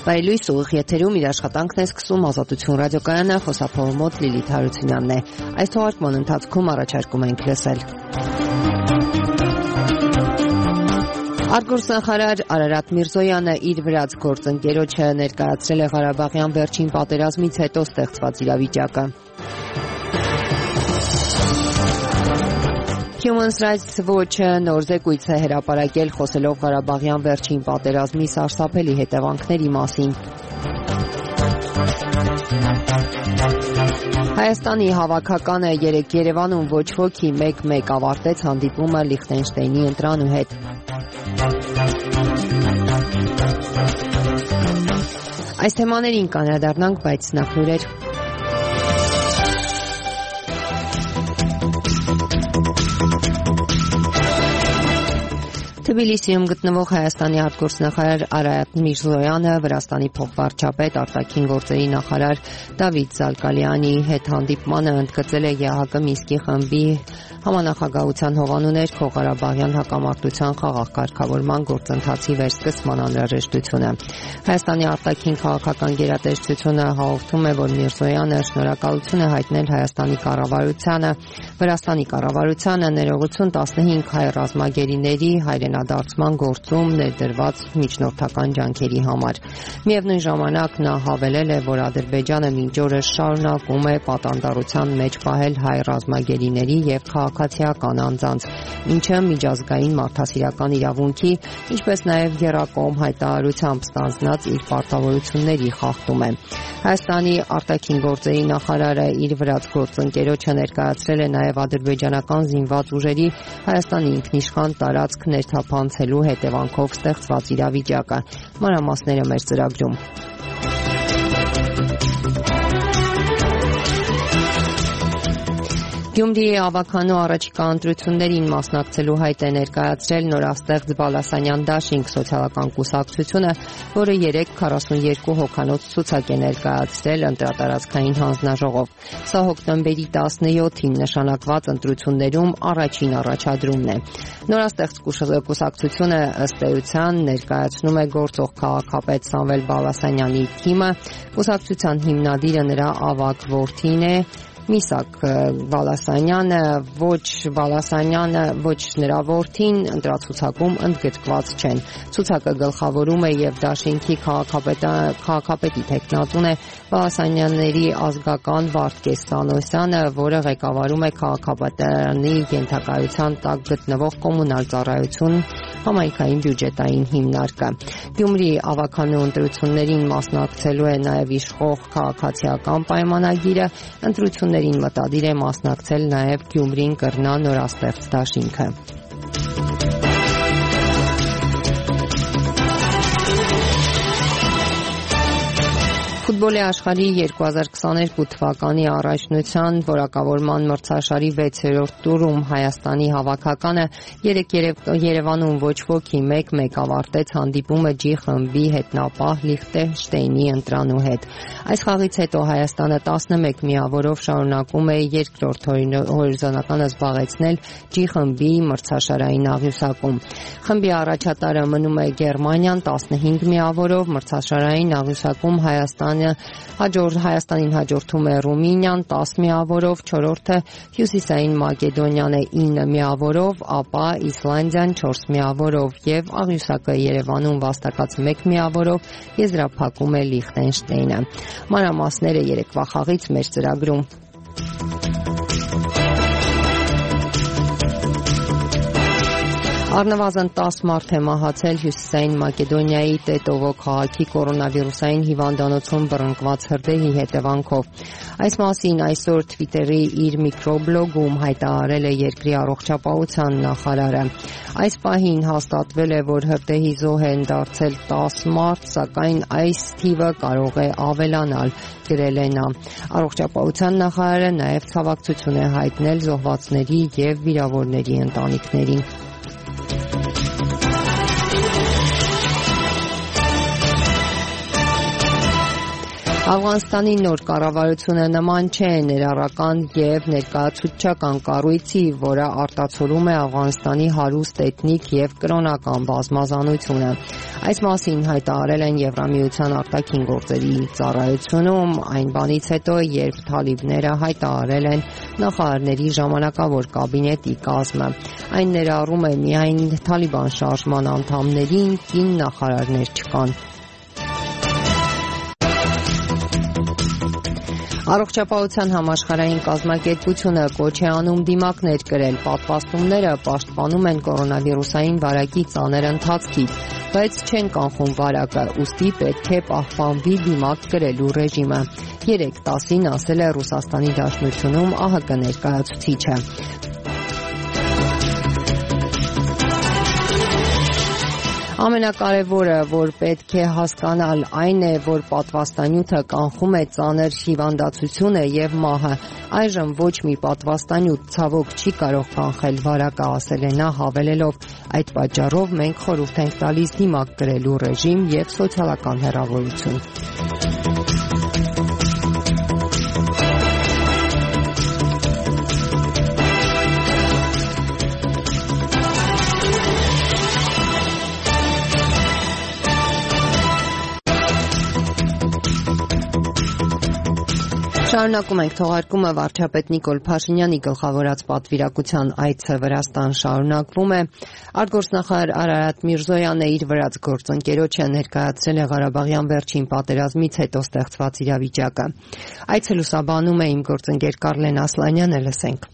Բարելույս ուղիղ եթերում իր աշխատանքն է սկսում Ազատություն ռադիոկայանը, խոսափողի մոտ Լիլիթ Հարությունյանն է։ Այս թողարկման ընթացքում առաջարկում ենք լսել Արտգործնախարար Արարատ Միրզոյանը իր վրաց գործընկերոջը ներկայացրել է Ղարաբաղյան վերջին պատերազմից հետո ստեղծված իրավիճակը։ Human Rights Watch-ը նոր զեկույց է հրապարակել խոսելով Ղարաբաղյան վերջին պատերազմի սարսափելի հետևանքների մասին։ Հայաստանի հավաքականը երեկ Երևանում ոչ ոքի 1-1 ավարտեց հանդիպումը Լիխտենշտեյնի ընտրանու հետ։ Այս թեմաներին կանրադառնանք, բայց նախ լուրեր։ Թբիլիսիում գտնվող Հայաստանի արտգործնախարար Արարատ Միրզոյանը Վրաստանի փոխվարչապետ արտաքին գործերի նախարար Դավիթ Զալկալյանի հետ հանդիպմանը ընդգծել է ԵԱՀԿ Մինսկի խմբի համանախագահության հովանու ներքո Ղարաբաղյան հակամարտության խաղաղ կարգավորման գործընթացի վերսկսման անհրաժեշտությունը։ Հայաստանի արտաքին քաղաքական գերատեսչությունը հաղորդում է, որ Միրզոյանը շնորհակալություն է հայտնել Հայաստանի կառավարությանը, Վրաստանի կառավարությանը ներողություն 15 հայ ռազմագերիների հայրենադարձման գործում ներդրված միջնորդական ջանքերի համար։ Միևնույն ժամանակ նա հավելել է, որ Ադրբեջանը մինչ օրս շարունակում է պատանդառության մեջ պահել հայ ռազմագերիների եւ քաղաքացիական անձանց, ինչը միջազգային մարդասիրական իրավունքի, ինչպես նաեւ եռակողմ հայտարարությամբ ստանձնած իր պարտավորությունների խախտում է։ Հայաստանի արտաքին գործերի նախարարը իր վրաց գործընկերոջը ներկայացրել է նաեւ ադրբեջանական զինված ուժերի Հայաստանի ինքնիշխան տարածք ներթափանցելու հետևանքով ստեղծված իրավիճակը։ Մանրամասները մեր ծրագրում։ Գյումրիի ավականու առաջիկա ընտրություններին մասնակցելու հայտ է ներկայացրել նորաստեղծ Բալասանյան Դաշինք սոցիալական կուսակցությունը, որը երեկ 42 հոգանոց ցուցակ է ներկայացրել ընտրատարածքային հանձնաժողով։ Սա հոկտեմբերի 17-ին նշանակված ընտրություններում առաջին առաջադրումն է։ Նորաստեղծ կուսակցությունը ըստ էության ներկայացնում է գործող քաղաքապետ Սամվել Բալասանյանի թիմը։ Կուսակցության հիմնադիրը նրա ավագ որդին է Միսակ Բալասանյանը, ոչ նրա որդին ընտրացուցակում ընդգրկված չեն։ Ցուցակը գլխավորում է եւ Դաշինքի քաղաքապետի տեխնատուն է Բալասանյանների ազգական Վարդգես Սանոսյանը, որը ղեկավարում է քաղաքապետարանի ենթակայության տակ գտնվող կոմունալ ծառայություն համայնքային բյուջետային հիմնարկը։ Գյումրիի ավականու ընտրություններին մասնակցելու է նաեւ իշխող քաղաքացիական պայմանագիրը, ընտրություններին մտադիր է մասնակցել նաև Գյումրին կրնա նորաստեղծ Դաշինքը։ Ֆուտբոլի աշխարհի 2022 թվականի առաջնության որակավորման մրցաշարի 6-րդ տուրում Հայաստանի հավաքականը երեկ Երևանում ոչ ոքի 1-1 ավարտեց հանդիպումը G խմբի հետնապահ Լիխտենշտեյնի ընտրանու հետ։ Այս խաղից հետո Հայաստանը 11 միավորով շարունակում է երկրորդ հորիզոնականը զբաղեցնել G խմբի մրցաշարային աղյուսակում։ Խմբի առաջատարը մնում է Գերմանիան 15 միավորով, մրցաշարային աղյուսակում Հայաստանին հաջորդում է Ռումինիան 10 միավորով, չորրորդը Հյուսիսային Մակեդոնիան է 9 միավորով, ապա Իսլանդիան 4 միավորով եւ աղյուսակը Երևանում վաստակած 1 միավորով եզրափակում է Լիխտենշտեյնը։ Մանրամասները երեկվա խաղից մեր ծրագրում։ Առնվազն 10 մարդ է մահացել Հյուսիսային Մակեդոնիայի Տետովո քաղաքի կորոնավիրուսային հիվանդանոցում բռնկված հրդեհի հետևանքով։ Այս մասին այսօր Twitter-ի իր միկրոբլոգում հայտարարել է երկրի առողջապահության նախարարը։ Այս պահին հաստատվել է, որ հրդեհի զոհ են դարձել 10 մարդ, սակայն այս թիվը կարող է ավելանալ, գրել է նա։ Առողջապահության նախարարը նաև ցավակցություն է հայտնել զոհվածների եւ վիրավորների ընտանիքներին։ Աֆղանստանի նոր կառավարությունը նման չէ ներառական եւ ներկայացուցչական կառույցի, որը արտացոլում է Աֆղանստանի հարուստ էթնիկ եւ կրոնական բազմազանությունը։ Այս մասին հայտարարել են Եվրամիության արտաքին գործերի ծառայությունում այն բանից հետո, երբ թալիբները հայտարարել են նախարարների ժամանակավոր կաբինետի կազմը։ Այն ներառում է միայն Թալիբան շարժման անդամներին, կին նախարարներ չկան։ Առողջապահության համաշխարհային կազմակերպությունը կոչ է անում դիմակներ կրել։ Պատվաստումները պաշտպանում են կորոնավիրուսային վարակի ծանր ընթացքից, բայց չեն կանխում վարակը, ուստի պետք է պահպանվի դիմակ կրելու ռեժիմը։ 3:10-ին ասել է Ռուսաստանի Դաշնությունում ԱՀԿ ներկայացուցիչը։ Ամենակարևորը, որ պետք է հասկանալ, այն է, որ պատվաստանյութը կանխում է ծանր հիվանդացությունը եւ մահը։ Այժմ ոչ մի պատվաստանյութ ցավոք չի կարող կանխել վարակը, ասել է նա, հավելելով. այդ պատճառով մենք խորհուրդ ենք տալիս դիմակ կրելու ռեժիմ եւ սոցիալական հեռավորություն։ Շարունակում ենք թողարկումը վարչապետ Նիկոլ Փաշինյանի գլխավորած պատվիրակության այցը Վրաստան շարունակվում է։ Արտգործնախարար Արարատ Միրզոյանը իր վրաց գործընկերոջը ներկայացրել է Ղարաբաղյան վերջին պատերազմից հետո ստեղծված իրավիճակը։ Այցը լուսաբանում է իմ գործընկեր Կարլեն Ասլանյանը, լսենք։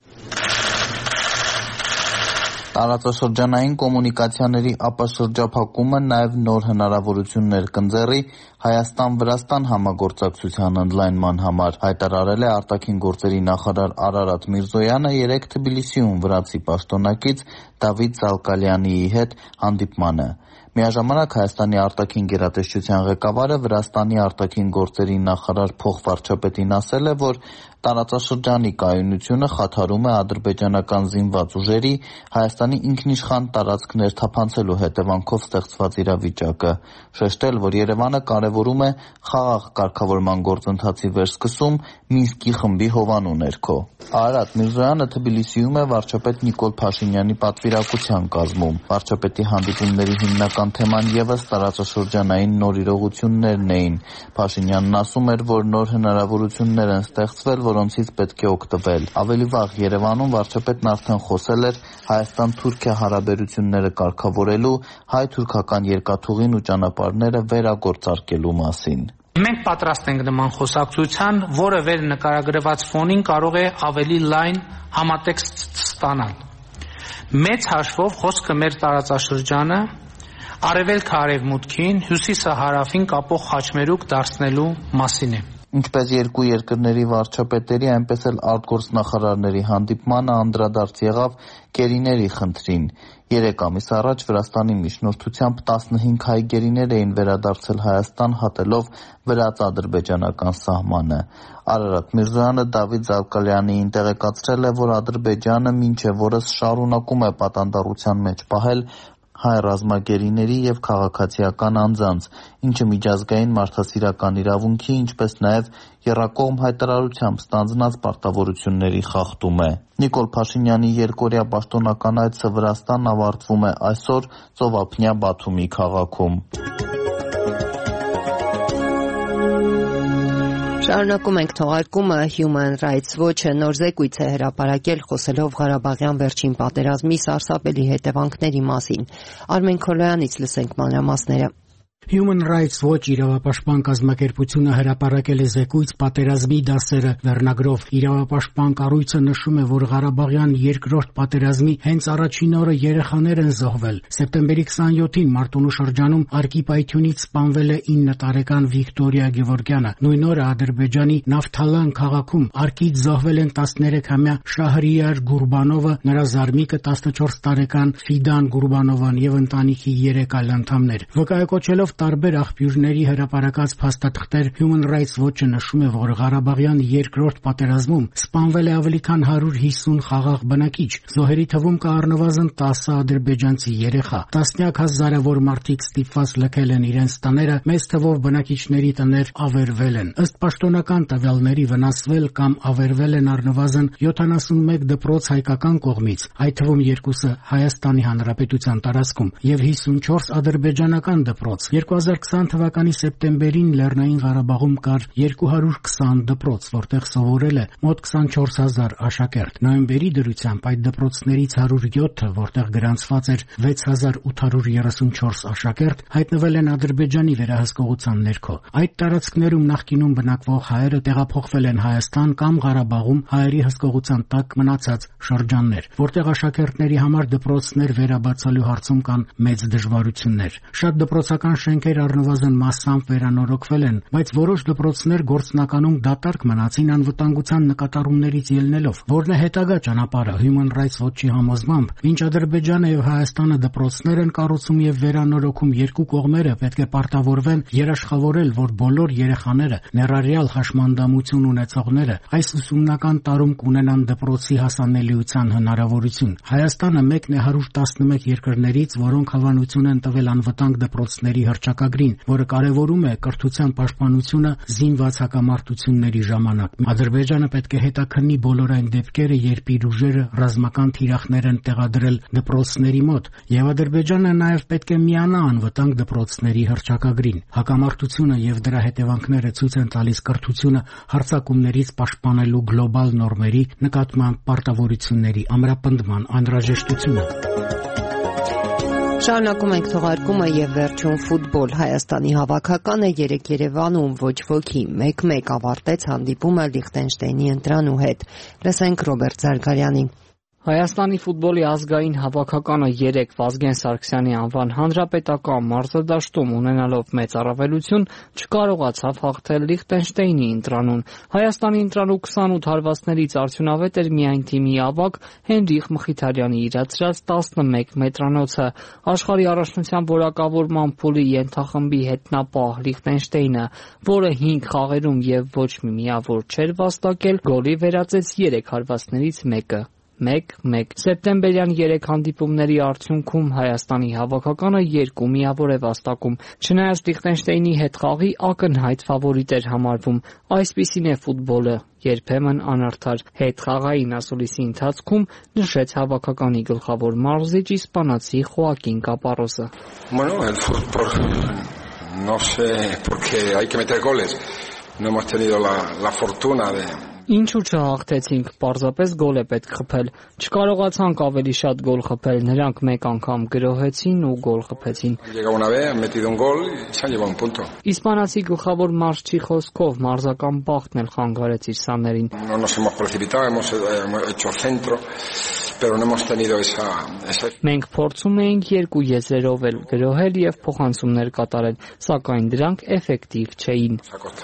Տարածաշրջանային կոմունիկացիաների ապաշրջափակումը նաև նոր հնարավորություններ կընձեռի Հայաստան-Վրաստան համագործակցության ընդլայնման համար, հայտարարել է արտաքին գործերի նախարար Արարատ Միրզոյանը 3 Թբիլիսիում վրացի պաշտոնակից Դավիթ Զալկալյանիի հետ հանդիպմանը։ Միաժամանակ Հայաստանի արտաքին գերատեսչության ղեկավարը Վրաստանի արտաքին գործերի նախարար փոխվարչապետին ասել է, որ տարածաշրջանի կայունությունը խաթարում է ադրբեջանական զինված ուժերի Հայաստանի ինքնիշխան տարածք ներթափանցելու հետևանքով ստեղծված իրավիճակը, շեշտել, որ Երևանը կարևորում է խաղաղ կարգավորման գործընթացի վերսկսում Մինսկի խմբի հովանու ներքո։ Արարատ Միրզոյանը Թբիլիսիում է վարչապետ Նիկոլ Փաշինյանի պատվիրակության կազմում։ Վարչապետի հանդիպումների հիմնական թեման ևս տարածաշրջանային նոր իրողություններն էին։ Փաշինյանն ասում էր, որ նոր հնարավորություններ են ստեղծվել, որոնցից պետք է օգտվել։ Ավելի վաղ Երևանում վարչապետն արդեն խոսել էր Հայաստան-Թուրքիա հարաբերությունները կարգավորելու, հայ-թուրքական երկաթուղին ու ճանապարհները վերագործարկելու մասին։ Մենք պատրաստ ենք նման խոսակցության, որը վեր նկարագրված ֆոնին կարող է ավելի լայն համատեքստ ստանալ։ Մեծ հաշվով խոսքը մեր տարածաշրջանը արևելքը արևմուտքին, հյուսիսը հարավին կապող խաչմերուկ դարձնելու մասին է։ Ինչպես երկու երկրների վարչապետերի, այնպես էլ արտգործնախարարների հանդիպմանը անդրադարձ եղավ գերիների խնդրին։ 3 ամիս առաջ Վրաստանի միջնորդությամբ 15 հայ գերիներ էին վերադարձել Հայաստան, հատելով վրաց-ադրբեջանական սահմանը։ Արարատ Միրզոյանը Դավիթ Զալկալյանիին տեղեկացրել է, որ Ադրբեջանը մինչև օրս շարունակում է պատանդառության մեջ պահել հայ ռազմագերիների և քաղաքացիական անձանց, ինչը միջազգային մարդասիրական իրավունքի, ինչպես նաև եռակողմ հայտարարությամբ ստանձնած պարտավորությունների խախտում է։ Նիկոլ Փաշինյանի երկօրյա պաշտոնական այցը Վրաստան ավարտվում է այսօր ծովափնյա Բաթումի քաղաքում։ Շարունակում ենք թողարկումը։ Human Rights Watch-ը նոր զեկույց է հրապարակել, խոսելով Ղարաբաղյան վերջին պատերազմի սարսափելի հետևանքների մասին։ Արմեն Քոլոյանից լսենք մանրամասները։ Human Rights Watch իրավապաշտպան կազմակերպությունը հրապարակել է զեկույց «Պատերազմի դասերը» վերնագրով։ Իրավապաշտպան կառույցը նշում է, որ Ղարաբաղյան երկրորդ պատերազմի հենց առաջին օրը երեխաներ են զոհվել։ Սեպտեմբերի 27-ին Մարտունու շրջանում Արկի պայթյունից սպանվել է 9 տարեկան Վիկտորիա Գևորգյանը։ Նույն օրը Ադրբեջանի Նավթալան քաղաքում Արկից զոհվել են 13-ամյա Շահրիար Գուրբանովը, նրա զարմիկը 14 տարեկան Ֆիդան Գուրբանովան եւ ընտանիքի 3 այլ անդամներ։ Վկայակոչելով Ստանալով տարբեր աղբյուրների հրապարակած փաստաթղթեր, Human Rights Watch-ը նշում է, որ Ղարաբաղյան երկրորդ պատերազմում սպանվել է ավելի քան 150 խաղաղ բնակիչ, զոհերի թվում կա առնվազն 10 ադրբեջանցի երեխա, տասնյակ հազարավոր մարդիկ ստիպված լքել են իրենց տները, մեծ թվով բնակիչների տներ ավերվել են։ Ըստ պաշտոնական տվյալների վնասվել կամ ավերվել են առնվազն 71 դպրոց հայկական կողմից, այդ թվում 2-ը Հայաստանի Հանրապետության տարածքում եւ 54 ադրբեջանական դպրոց։ 2020 թվականի սեպտեմբերին Լեռնային Ղարաբաղում կար 220 դպրոց, որտեղ սովորել է մոտ 24000 աշակերտ։ Նոյեմբերի դրությամբ այդ դպրոցներից 107-ը, որտեղ գրանցված էր 6834 աշակերտ, հայտնվել են Ադրբեջանի վերահսկողության ներքո։ Այդ տարածքներում նախկինում բնակվող հայերը տեղափոխվել են Հայաստան կամ Ղարաբաղում հայերի հսկողության տակ մնացած շրջաններ, որտեղ աշակերտների համար դպրոցներ վերաբացելու հարցում կան մեծ դժվարություններ։ Շատ դպրոցական շենքեր առնվազն massամբ վերանորոգվել են, բայց որոշ դպրոցներ գործնականում դատարկ մնացին անվտանգության նկատառումներից ելնելով, որն է հետագա ճանապարհը։ Human Rights Watch-ի համոզմամբ, մինչ Ադրբեջանը եւ Հայաստանը դպրոցներ են կառուցում եւ վերանորոգում, երկու կողմերը պետք է պարտավորվեն երաշխավորել, որ բոլոր երեխաները, ներառյալ հաշմանդամություն ունեցողները, այս ուսումնական տարում կունենան դպրոցի հասանելիության հնարավորություն։ Հայաստանը մեկն է 111 երկրներից, որոնք հավանություն են տվել անվտանգ դպրոցների հռչակագրին, որը կարևորում է կրթության պաշտպանությունը զինված հակամարտությունների ժամանակ։ Ադրբեջանը պետք է հետաքննի բոլոր այն դեպքերը, երբ իր ուժերը ռազմական թիրախներ են տեղադրել դպրոցների մոտ, եւ Ադրբեջանը նաեւ պետք է միանա անվտանգ դպրոցների հռչակագրին։ Հակամարտությունը եւ դրա հետևանքները ցույց են տալիս կրթությունը հարձակումներից պաշտպանելու գլոբալ նորմերի նկատմամբ պարտավորությունների ամրապնդման անհրաժեշտությունը։ Շարունակում ենք թողարկումը եւ վերջում ֆուտբոլ։ Հայաստանի հավաքականը 3 Երևանում ոչ ոքի 1-1 ավարտեց հանդիպումը Լիխտենշտեյնի ընտրանու հետ։ Լսենք Ռոբերտ Զարգարյանին։ Հայաստանի ֆուտբոլի ազգային հավաքականը 3 Վազգեն Սարգսյանի անվան հանրապետական մարզադաշտում ունենալով մեծ առավելություն չկարողացավ հաղթել Լիխտենշտեյնի ընտրանուն։ Հայաստանի ընտրանու 28 հարվածներից արդյունավետ էր միայն թիմի ավագ Հենրիխ Մխիթարյանի իրացրած 11 մետրանոցը։ Աշխարհի առաջնության որակավորման փուլի ենթախմբի հետնապահ Լիխտենշտեյնը, որը 5 խաղերում եւ ոչ մի միավոր չէր վաստակել, գոլի վերածեց 3 հարվածներից մեկը։ 1-1 Սեպտեմբերյան 3 հանդիպումների արդյունքում Հայաստանի հավաքականը 2 միավոր է վաստակում։ Չնայած Լիխտենշտեյնի հետ խաղի ակնհայտ ֆավորիտ էր համարվում։ Այսպիսին է ֆուտբոլը, երբեմն անարդար։ Հետխաղային ասուլիսի ընթացքում նշեց հավաքականի գլխավոր մարզիչ իսպանացի Խոակին Կապարոսը։ Bueno, el fútbol no sé porque hay que meter goles. No hemos tenido la fortuna de Ինչու չհաղթեցինք, պարզապես գոլ է պետք խփել։ Չկարողացանք ավելի շատ գոլ խփել, նրանք մեկ անգամ գրոհեցին ու գոլ խփեցին։ Իսպանացի գլխավոր մարզչի խոսքով մարզական բախտն էլ խանգարեց իր սաներին։ Մենք փորձում էինք 2 եզրերով էլ գրոհել եւ փոխանցումներ կատարել, սակայն դրանք էֆեկտիվ չէին։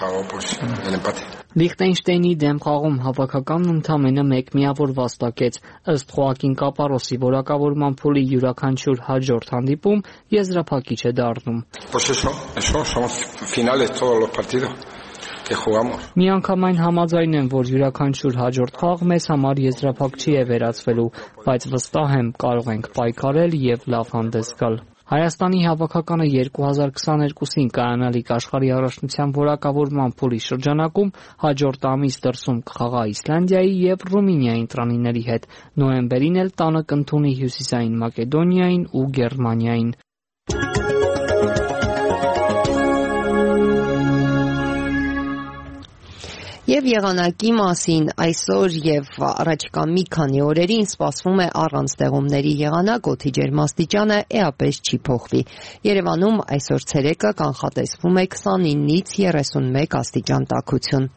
Լիխտենշտեյնի դեմ խաղում հավաքականն ընդամենը 1 միավոր վաստակեց։ Ըստ Խոակին Կապարոսի որակավորման փուլի յուրաքանչյուր հաջորդ հանդիպում եզրափակիչ է դառնում։ Միանգամայն համաձայն եմ, որ յուրաքանչյուր հաջորդ խաղ մեզ համար եզրափակչի է վերածվելու, բայց վստահ եմ կարող ենք պայքարել եւ լավ հանդես գալ։ Հայաստանի հավաքականը 2022-ին կայանալիք աշխարհի առաջնության որակավորման փուլի շրջանակում հաջորդ ամիս դրսում կխաղա Իսլանդիայի եւ Ռումինիայի ընտրանիների հետ։ Նոյեմբերին էլ տանը կընդունի Հյուսիսային Մակեդոնիային ու Գերմանիային։ Եվ եղանակի մասին այսօր եւ առաջիկա մի քանի օրերին սպասվում է առանց ձեղումների եղանակ, օդի ջերմաստիճանը էապես չի փոխվի։ Երևանում այսօր ցերեկը կանխատեսվում է 29-ից 31 աստիճան տաքություն։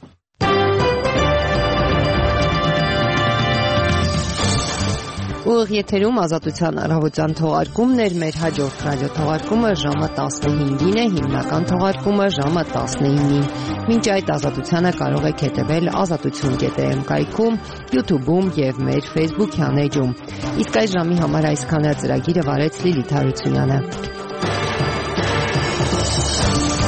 Ուղիղ եթերում Ազատության առավոտյան թողարկումներ, մեր հաջորդ ռադիոթողարկումը ժամը 15-ին է, հիմնական թողարկումը ժամը 19-ին։ Մինչ այդ Ազատությանը կարող եք հետևել azatutun.am կայքում, YouTube-ում եւ մեր Facebook-յան էջում։ Իսկ այս ժամի համար այսքանը ծրագիրը վարեց Լիլիթ Հարությունյանը։ Thank you.